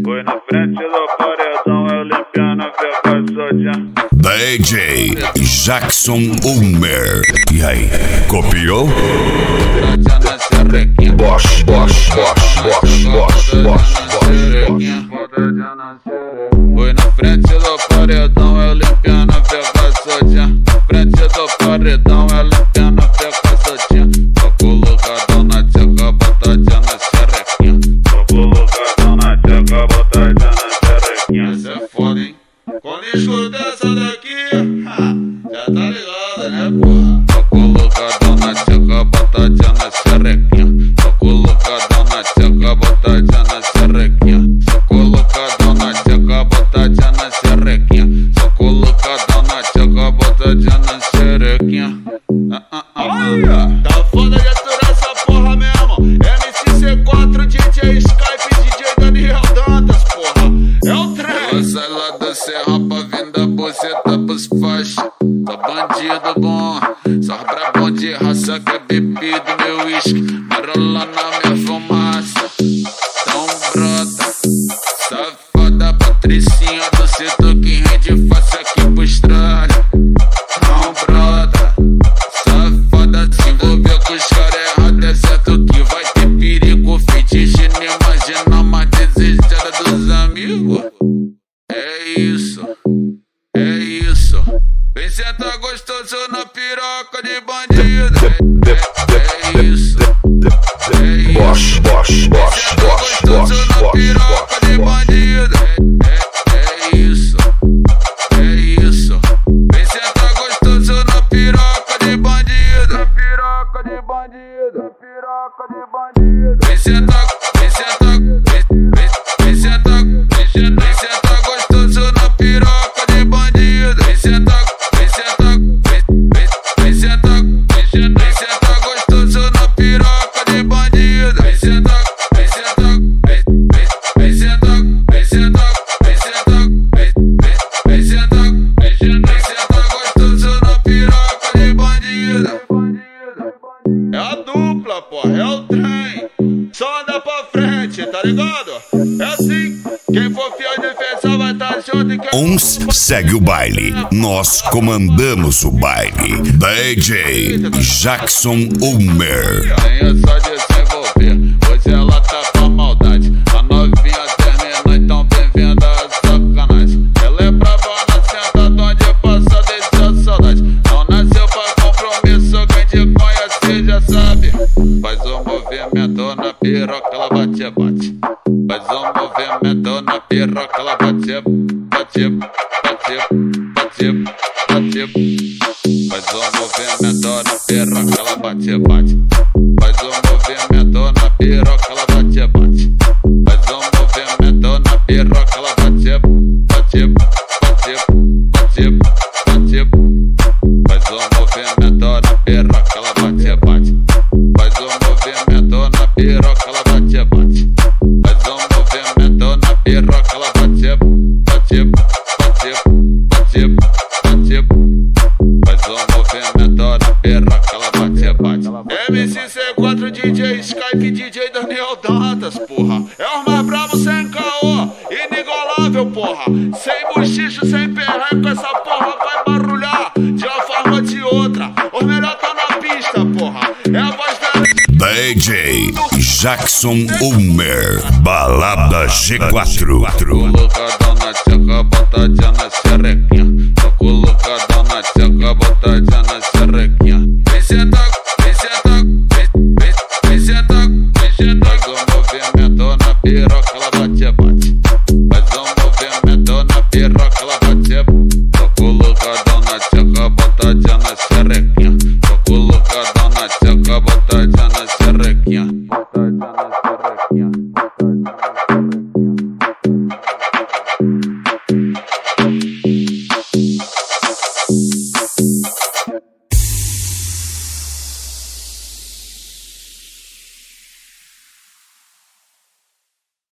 Foi na frente do paredão, eu limpiando a caçadinha. DJ Jackson Ulmer. E aí, copiou? Bosh, bosh, bosh, bosh, bosh, bosh, Foi na frente do paredão, eu limpiando a caçadinha. Frente do paredão, eu limpiando a caçadinha. Tô colocadão na tcheca, botadinha na xerequinha. Tô colocadão na tcheca, botadinha na xerequinha. Essa é foda, hein? Quando escuta essa daqui, já tá ligado, né, porra? Tô colocadão na tcheca, botadinha na xerequinha. Tô colocadão na tcheca, botadinha na xerequinha. Tô colocadão na tcheca, botadinha na xerequinha. Tô colocadão na tcheca, botadinha na xerequinha. Tá foda de aturar essa porra mesmo. MC-C4, DJ Skype, DJ Daniel Dantas, porra. É o trem. Ela sai lá da serra pra vir da buceta pros faixa. Tá bandido bom, só brabão de raça que é bebido meu uísque. Marola na minha fumaça. Então brota, safada patricinha do setor que rende fácil aqui pro estralho. Não brota, safada se envolver com os caras errados, é certo que vai ter perigo. Fetiche, não imagina mais desejada dos amigos. É isso, é isso. Vem sentar gostoso na piroca de bandido. É isso, é isso. bosh, bosh, bosh, bosh, bosh, na piroca de bandido. É isso, é isso. Vem sentar gostoso na piroca de bandido. Na piroca de bandido, na piroca de bandido. Vem sentar, vem sentar, vem sentar, vem sentar gostoso na piroca de bandido. Vem sentar, vem sentar, vem sentar, vem sentar gostoso na piroca de bandido. Vem sentar, vem sentar, vem sentar, vem sentar, vem sentar, vem sentar, vem sentar gostoso na piroca de bandido. É a dupla, porra, é o trem. Só anda pra frente, tá ligado? É assim, quem for fiel de defesa vai estar junto e quem... Uns segue o baile, nós comandamos o baile. DJ Jackson Ulmer. Nem é só desenvolver, hoje ela tá pra maldade. A novinha termina, então bem-vinda a sacanagem. Ela é brava na sentada onde passa deixa saudade. Não nasceu pra compromisso, quem te conhece já sabe. Faz um movimento na piroca, ela bate, bate. Faz um movimento na piroca, ela bate, bate, bate, bate, bate. Faz um movimento na piroca, ela bate, bate. Faz um movimento na piroca, ela bate, bate. Faz um movimento na piroca, ela bate, bate, bate, bate, bate. Faz um movimento na piroca, ela bate, bate. Faz um movimento na piroca, ela bate, bate. Faz um movimento na piroca, ela bate, bate, bate, bate, bate. Faz um movimento na piroca, ela bate, bate. MC-C4, DJ Skype, DJ Daniel Dantas, porra. É os mais bravos sem caô, inigualável, porra. Sem bochicho, sem perrengue, essa porra vai barulhar de uma forma ou de outra. Os melhor tá na pista, porra. É a voz da... DJ Jackson Ulmer. Balada G4. Colocadão na tcheca, botadinha